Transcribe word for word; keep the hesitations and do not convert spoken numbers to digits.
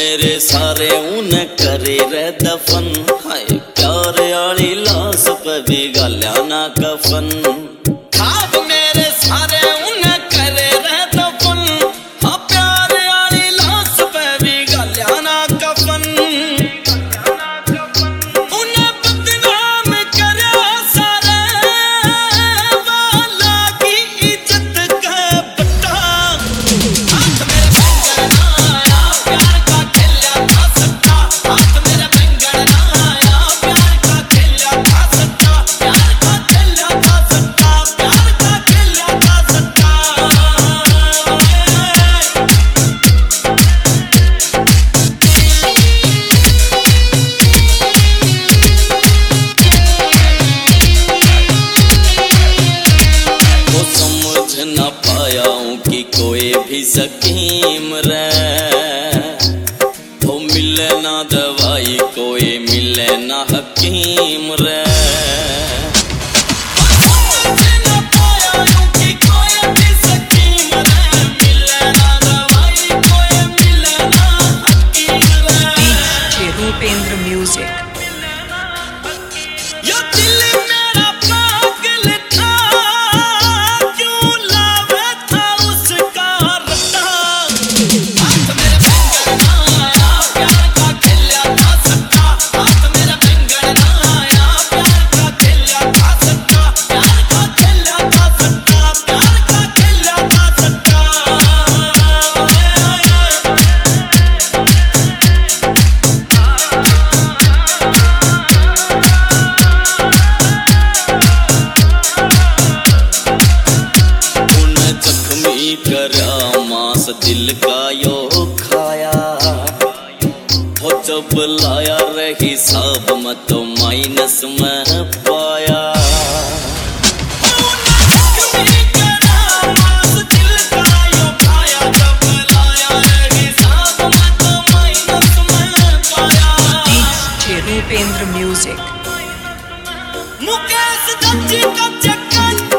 मेरे सारे उन्हें करे रे दफन, हाय प्यार आली लाश पे भी गाल्या ना कफन। खाब मेरे सारे उन्हें करे रे दफन, हाँ प्यार आली लाश पे भी गाल्या ना कफन। उन्हें बदनाम करे सारे वाला की इज्जत का बट्टा। हाथ मेरे बैंगन ना आया प्यार का खेला था सट्टा, हाथ मेरे बैंगन ना आया प्यार का खेला था सट्टा, प्यार का खेला था सट्टा, प्यार का खेला था सट्टा। वो समझ ना पाया हूँ कि कोई भी सकीम रे, वो मिले ना दवाई कोई मिले ना हकीम रे। समझ ना पाया हूँ कि कोई भी सकीम रे, मिले ना दवाई कोई मिले ना हकीम रे। DJ Rupendra music. यो दिल मेरा पागल था, क्यों लावे था उसका रट्टा। हाथ मेरे बैंगन ना आया प्यार का खेला था सट्टा, हाथ मेरे बैंगन ना आया प्यार का खेला था सट्टा, प्यार का खेला था सट्टा, प्यार का खेला था सट्टा। उन्हें जख्मी करा मांस दिल का यो खाया, वो जब लाया रही हिसाब में तो माइनस में पाया। उन्हें जख्मी करा मांस दिल का यो खाया, जब लाया रही हिसाब में तो माइनस में पाया। DJ Rupendra music. मुकेश दत्ती का चक्कर